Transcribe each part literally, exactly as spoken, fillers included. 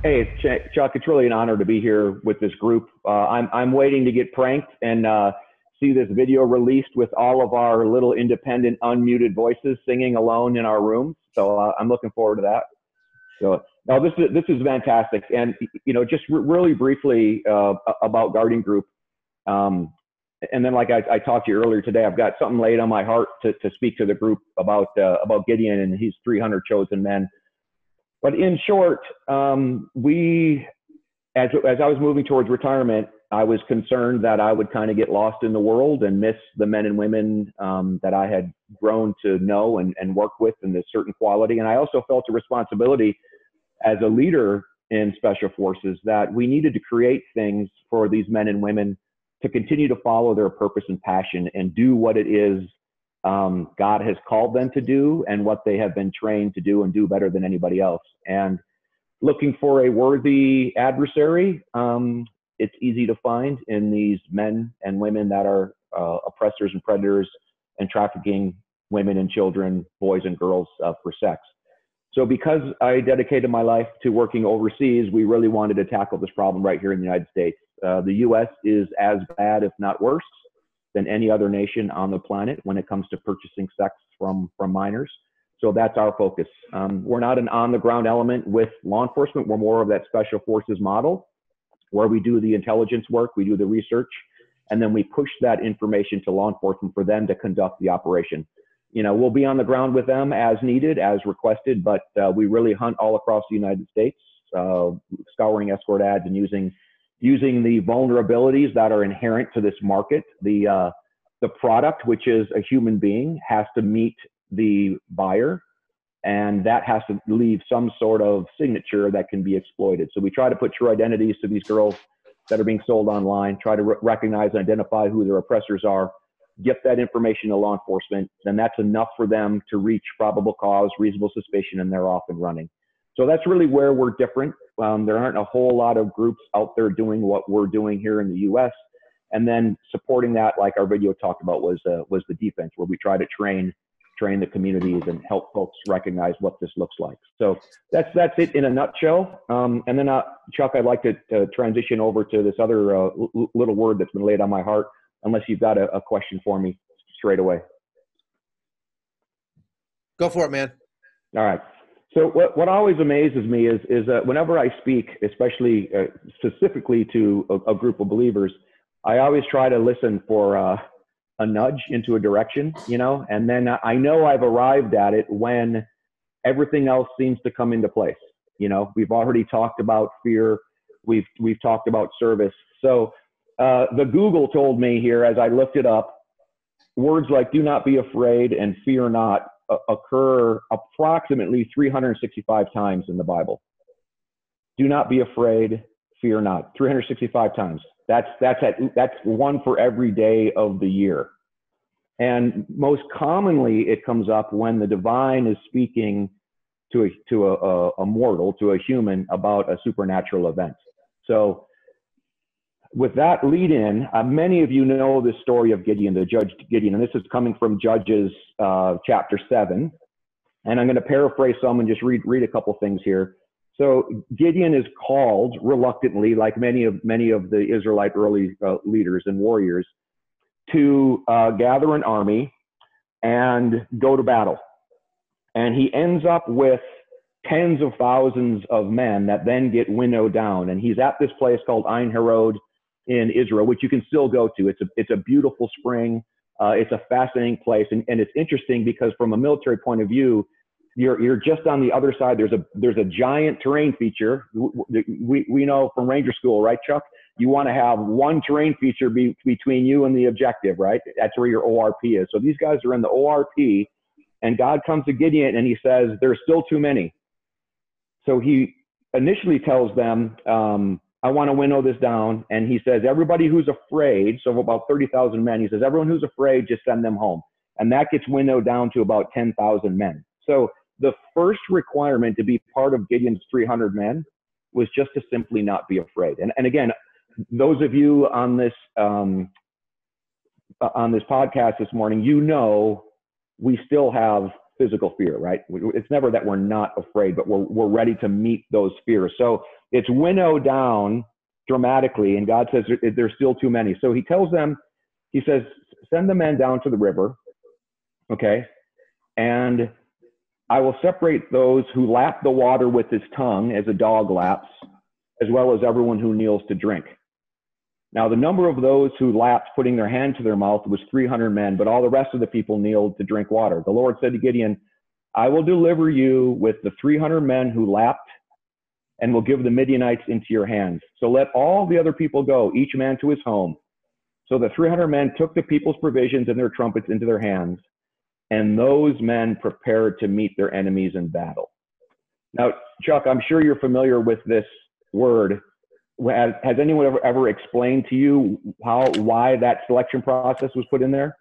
Hey, Ch- Chuck, it's really an honor to be here with this group. Uh, I'm, I'm waiting to get pranked and uh, see this video released with all of our little independent, unmuted voices singing alone in our rooms. So uh, I'm looking forward to that. So now this is this is fantastic. And you know, just re- really briefly uh, about Guardian Group. Um, and then, like I, I talked to you earlier today, I've got something laid on my heart to, to speak to the group about uh, about Gideon and his three hundred chosen men. But in short, um, we, as, as I was moving towards retirement, I was concerned that I would kind of get lost in the world and miss the men and women um, that I had grown to know and, and work with in this certain quality. And I also felt a responsibility as a leader in special forces that we needed to create things for these men and women to continue to follow their purpose and passion and do what it is um, God has called them to do and what they have been trained to do and do better than anybody else. And looking for a worthy adversary, um, it's easy to find in these men and women that are uh, oppressors and predators and trafficking women and children, boys and girls uh, for sex. So because I dedicated my life to working overseas, we really wanted to tackle this problem right here in the United States. Uh, the U S is as bad, if not worse, than any other nation on the planet when it comes to purchasing sex from, from minors. So that's our focus. Um, we're not an on-the-ground element with law enforcement. We're more of that special forces model where we do the intelligence work, we do the research, and then we push that information to law enforcement for them to conduct the operation. You know, we'll be on the ground with them as needed, as requested, but uh, we really hunt all across the United States, uh, scouring escort ads and using using the vulnerabilities that are inherent to this market. The uh, the product, which is a human being, has to meet the buyer, and that has to leave some sort of signature that can be exploited. So we try to put true identities to these girls that are being sold online, try to re- recognize and identify who their oppressors are, get that information to law enforcement, then that's enough for them to reach probable cause, reasonable suspicion, and they're off and running. So that's really where we're different. Um, there aren't a whole lot of groups out there doing what we're doing here in the U S. And then supporting that, like our video talked about, was uh, was the defense, where we try to train train the communities and help folks recognize what this looks like. So that's that's it in a nutshell. Um, and then, uh, Chuck, I'd like to uh, transition over to this other uh, l- little word that's been laid on my heart, unless you've got a, a question for me straight away. Go for it, man. All right. So what, what always amazes me is, is uh, whenever I speak, especially uh, specifically to a, a group of believers, I always try to listen for uh, a nudge into a direction, you know, and then I know I've arrived at it when everything else seems to come into place. You know, we've already talked about fear. We've, we've talked about service. So uh, the Google told me here, as I looked it up, words like do not be afraid and fear not occur approximately three hundred sixty-five times in the Bible. Do not be afraid, fear not. three hundred sixty-five times. That's that's at, that's one for every day of the year. And most commonly, it comes up when the divine is speaking to a to a, a, a mortal, to a human, about a supernatural event. So, with that lead in, uh, many of you know the story of Gideon, the judge Gideon, and this is coming from Judges uh, chapter seven. And I'm going to paraphrase some and just read, read a couple things here. So Gideon is called reluctantly, like many of, many of the Israelite early uh, leaders and warriors, to uh, gather an army and go to battle. And he ends up with tens of thousands of men that then get winnowed down. And he's at this place called Ein Herod in Israel, which you can still go to. It's a, it's a beautiful spring. Uh, it's a fascinating place. And, and it's interesting because from a military point of view, you're, you're just on the other side. There's a, there's a giant terrain feature. We, we know from Ranger School, right, Chuck? You want to have one terrain feature be, between you and the objective, right? That's where your O R P is. So these guys are in the O R P, and God comes to Gideon and he says, there's still too many. So he initially tells them, um, I want to winnow this down. And he says, everybody who's afraid, so about thirty thousand men, he says, everyone who's afraid, just send them home. And that gets winnowed down to about ten thousand men. So the first requirement to be part of Gideon's three hundred men was just to simply not be afraid. And, and again, those of you on this, um, on this podcast this morning, you know, we still have physical fear, right? It's never that we're not afraid, but we're, we're ready to meet those fears. So it's winnowed down dramatically, and God says there's still too many. So he tells them, he says, send the men down to the river, okay? And I will separate those who lap the water with his tongue as a dog laps, as well as everyone who kneels to drink. Now, the number of those who lapped, putting their hand to their mouth, was three hundred men, but all the rest of the people kneeled to drink water. The Lord said to Gideon, I will deliver you with the three hundred men who lapped, and will give the Midianites into your hands. So let all the other people go, each man to his home. So the three hundred men took the people's provisions and their trumpets into their hands, and those men prepared to meet their enemies in battle. Now, Chuck, I'm sure you're familiar with this word. Has, has anyone ever, ever explained to you how, why that selection process was put in there?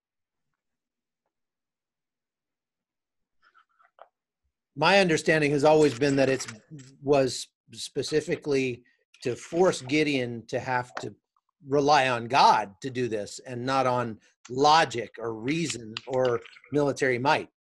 My understanding has always been that it was specifically to force Gideon to have to rely on God to do this and not on logic or reason or military might.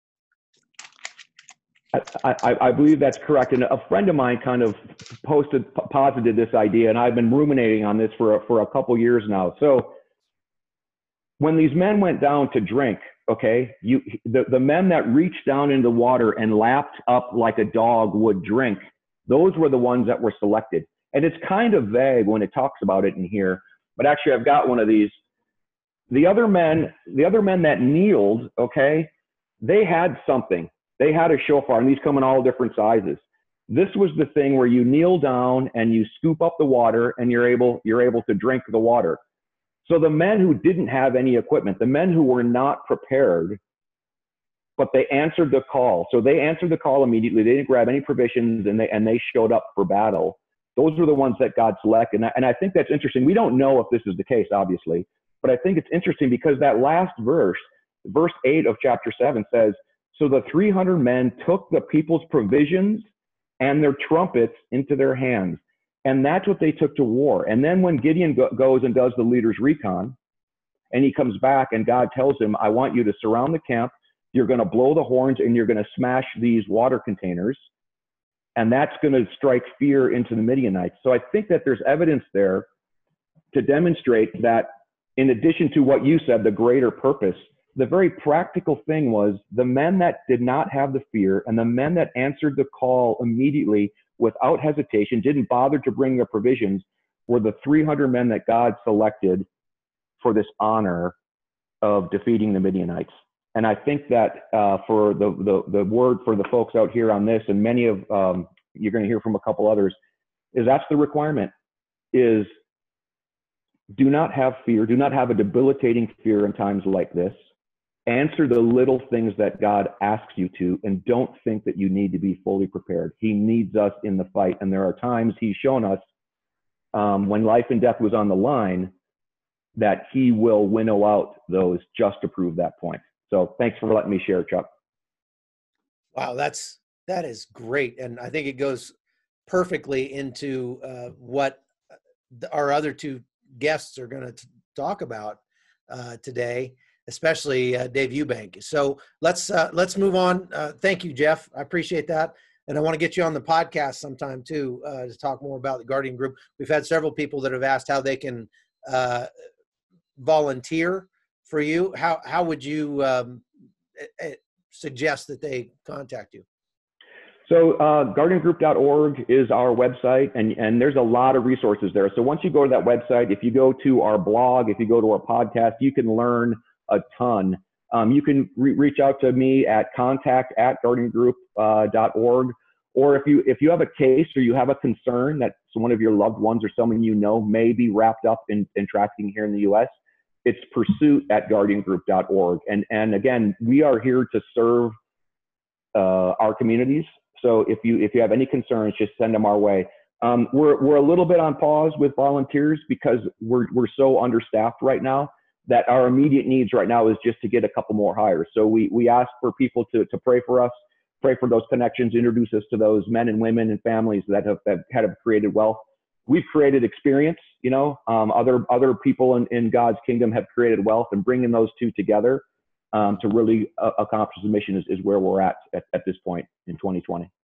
I, I, I believe that's correct. And a friend of mine kind of posted, posited this idea, and I've been ruminating on this for a, for a couple years now. So when these men went down to drink, okay, you, the, the men that reached down into water and lapped up like a dog would drink, those were the ones that were selected. And it's kind of vague when it talks about it in here, but actually I've got one of these. The other men, the other men that kneeled, okay, they had something. They had a shofar, and these come in all different sizes. This was the thing where you kneel down and you scoop up the water, and you're able, you're able to drink the water. So the men who didn't have any equipment, the men who were not prepared, but they answered the call. So they answered the call immediately. They didn't grab any provisions, and they, and they showed up for battle. Those were the ones that God selected. And I, and I think that's interesting. We don't know if this is the case, obviously, but I think it's interesting because that last verse, verse eight of chapter seven says, so the three hundred men took the people's provisions and their trumpets into their hands. And that's what they took to war. And then when Gideon go goes and does the leader's recon, and he comes back and God tells him, I want you to surround the camp. You're going to blow the horns and you're going to smash these water containers. And that's going to strike fear into the Midianites. So I think that there's evidence there to demonstrate that in addition to what you said, the greater purpose, the very practical thing was the men that did not have the fear and the men that answered the call immediately without hesitation, didn't bother to bring their provisions, were the three hundred men that God selected for this honor of defeating the Midianites. And I think that uh, for the, the, the word for the folks out here on this, and many of, um, you're going to hear from a couple others, is that's the requirement, is do not have fear, do not have a debilitating fear in times like this. Answer the little things that God asks you to, and don't think that you need to be fully prepared. He needs us in the fight. And there are times he's shown us um, when life and death was on the line that he will winnow out those just to prove that point. So thanks for letting me share, Chuck. Wow, that's, that is great. And I think it goes perfectly into uh, what our other two guests are going to talk about uh, today, especially uh, Dave Eubank. So let's uh, let's move on. Uh, thank you, Jeff. I appreciate that. And I want to get you on the podcast sometime too uh, to talk more about the Guardian Group. We've had several people that have asked how they can uh, volunteer for you. How, how would you um, suggest that they contact you? So uh, guardian group dot org is our website, and, and there's a lot of resources there. So once you go to that website, if you go to our blog, if you go to our podcast, you can learn a ton. Um, you can re reach out to me at contact at guardian group dot org. Or if you, if you have a case or you have a concern that one of your loved ones or someone you know may be wrapped up in, in trafficking here in the U S, it's pursuit at guardian group dot org. And, and again, we are here to serve uh, our communities. So if you, if you have any concerns, just send them our way. Um, we're, we're a little bit on pause with volunteers because we're, we're so understaffed right now that our immediate needs right now is just to get a couple more hires. So we, we ask for people to, to pray for us, pray for those connections, introduce us to those men and women and families that have, that have created wealth. We've created experience, you know, um, other, other people in, in God's kingdom have created wealth, and bringing those two together um, to really uh, accomplish the mission is, is where we're at, at at this point in twenty twenty.